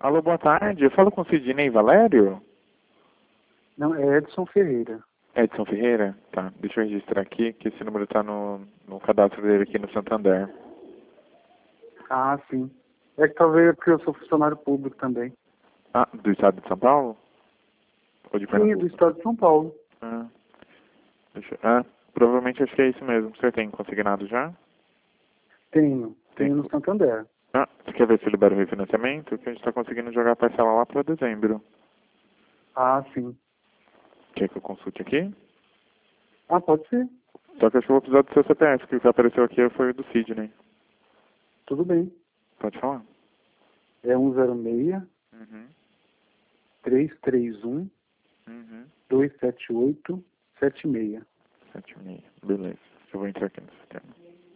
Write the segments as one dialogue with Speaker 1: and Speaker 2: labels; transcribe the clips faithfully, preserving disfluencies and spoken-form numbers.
Speaker 1: Alô, boa tarde. Eu falo com o Sidney Valério?
Speaker 2: Não, é Edson Ferreira.
Speaker 1: Edson Ferreira? Tá, deixa eu registrar aqui, que esse número está no, no cadastro dele aqui no Santander.
Speaker 2: Ah, sim. É que talvez é porque eu sou funcionário público também.
Speaker 1: Ah, do estado de São Paulo? Ou de
Speaker 2: Sim, do
Speaker 1: Pernambuco?
Speaker 2: estado de São Paulo.
Speaker 1: Ah, deixa, ah, provavelmente acho que é isso mesmo. O senhor tem consignado já?
Speaker 2: Tenho.
Speaker 1: Tem.
Speaker 2: Tenho no Santander.
Speaker 1: Ah, você quer ver se libera o refinanciamento? Que a gente está conseguindo jogar a parcela lá para dezembro.
Speaker 2: Ah, sim.
Speaker 1: Quer que eu consulte aqui?
Speaker 2: Ah, pode ser.
Speaker 1: Só que acho que eu vou precisar do seu C P F, que o que apareceu aqui foi o do Sidney.
Speaker 2: Tudo bem.
Speaker 1: Pode falar?
Speaker 2: É um zero seis,
Speaker 1: Uhum.
Speaker 2: três três um,
Speaker 1: Uhum.
Speaker 2: dois sete oito, sete seis.
Speaker 1: Sete e meia. Beleza. Eu vou entrar aqui no sistema.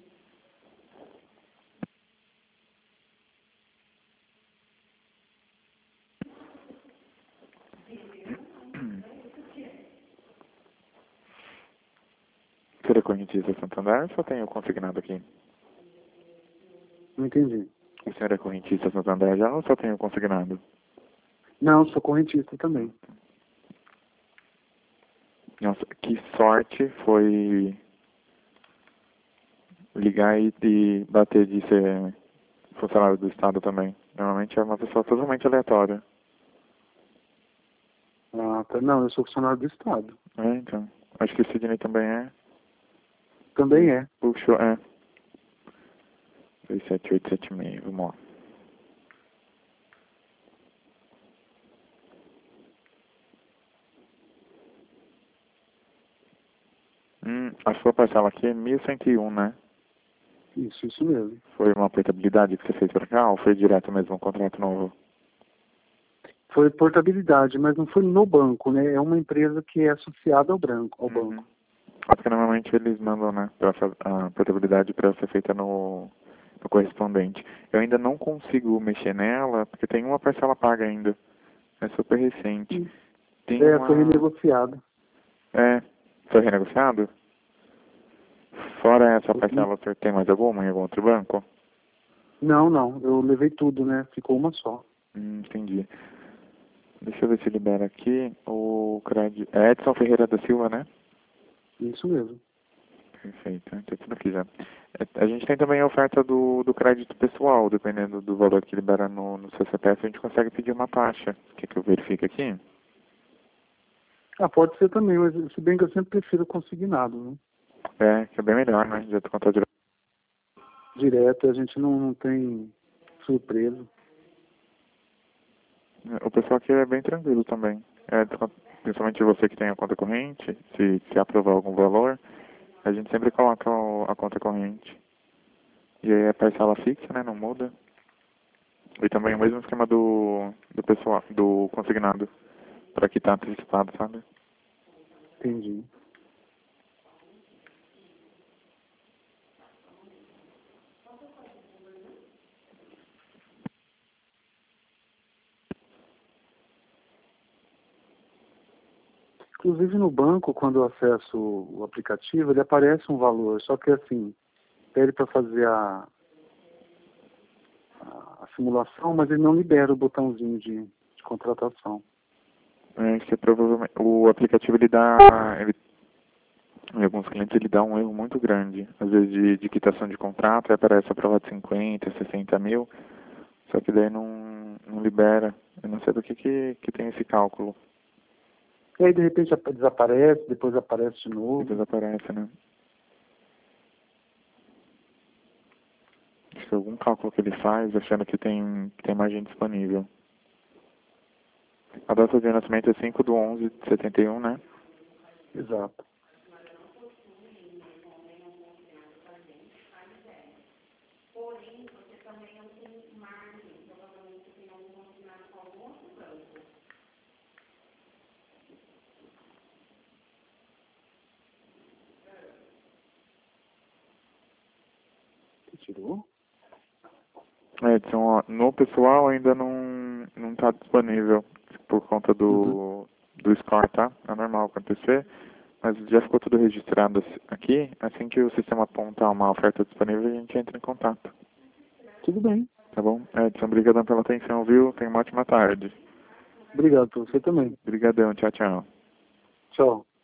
Speaker 1: Você é correntista Santander ou só tem o consignado aqui?
Speaker 2: Não entendi.
Speaker 1: O senhor é correntista Santander já ou só tem o consignado?
Speaker 2: Não, sou correntista também.
Speaker 1: Nossa, que sorte foi ligar e, e bater de ser funcionário do Estado também. Normalmente é uma pessoa totalmente aleatória.
Speaker 2: Ah, tá. Não, eu sou funcionário do Estado.
Speaker 1: É, então. Acho que o Sidney também é.
Speaker 2: Também é.
Speaker 1: Puxou, é. dois sete oito sete seis, vamos lá. Hum, a sua parcela aqui é mil cento e um, né?
Speaker 2: Isso, isso mesmo.
Speaker 1: Foi uma portabilidade que você fez pra cá ou foi direto mesmo um contrato novo?
Speaker 2: Foi portabilidade, mas não foi no banco, né? É uma empresa que é associada ao branco, ao
Speaker 1: Uhum.
Speaker 2: banco.
Speaker 1: É porque normalmente eles mandam, né, pra, fa- a portabilidade para ser feita no, no correspondente. Eu ainda não consigo mexer nela, porque tem uma parcela paga ainda. É super recente.
Speaker 2: Sim.
Speaker 1: Tem
Speaker 2: É, foi
Speaker 1: uma...
Speaker 2: renegociado.
Speaker 1: É, foi renegociado? Fora essa parcela, o senhor tem mais alguma em algum outro banco?
Speaker 2: Não, não. Eu levei tudo, né? Ficou uma só.
Speaker 1: Hum, entendi. Deixa eu ver se libera aqui o crédito. É Edson Ferreira da Silva, né?
Speaker 2: Isso mesmo.
Speaker 1: Perfeito, tem tudo aqui já. É, a gente tem também a oferta do, do crédito pessoal, dependendo do valor que libera no, no seu C P F, a gente consegue pedir uma taxa. Quer que eu verifique aqui?
Speaker 2: Ah, pode ser também, mas se bem que eu sempre prefiro consignado, né?
Speaker 1: É, que é bem melhor, né? Já contar direto.
Speaker 2: Direto, a gente não, não tem surpresa.
Speaker 1: O pessoal aqui é bem tranquilo também. É, principalmente você que tem a conta corrente, se, se aprovar algum valor, a gente sempre coloca o, a conta corrente. E aí é parcela fixa, né? Não muda. E também o mesmo esquema do, do pessoal, do consignado, para quitar antecipado, sabe?
Speaker 2: Entendi. Inclusive no banco, quando eu acesso o aplicativo, ele aparece um valor, só que assim, pede para fazer a, a, a simulação, mas ele não libera o botãozinho de, de contratação.
Speaker 1: É, que provavelmente o aplicativo ele dá, ele, em alguns clientes ele dá um erro muito grande. Às vezes de, de quitação de contrato, aí aparece aprovado cinquenta, sessenta mil, só que daí não, não libera. Eu não sei do que, que, que tem esse cálculo.
Speaker 2: E aí de repente ap- desaparece, depois aparece de novo.
Speaker 1: Depois aparece, né? Acho que é algum cálculo que ele faz achando que tem, que tem margem disponível. A data de nascimento é cinco de onze de setenta e um, né?
Speaker 2: Exato. Você tirou?
Speaker 1: Edson, ó, no pessoal ainda não não está disponível por conta
Speaker 2: Uhum.
Speaker 1: do, do score, tá? É normal acontecer, mas já ficou tudo registrado aqui. Assim que o sistema apontar uma oferta disponível, a gente entra em contato.
Speaker 2: Tudo bem.
Speaker 1: Tá bom? Edson, obrigadão pela atenção, viu? Tenha uma ótima tarde.
Speaker 2: Obrigado para você também.
Speaker 1: Obrigadão, tchau, tchau.
Speaker 2: Tchau.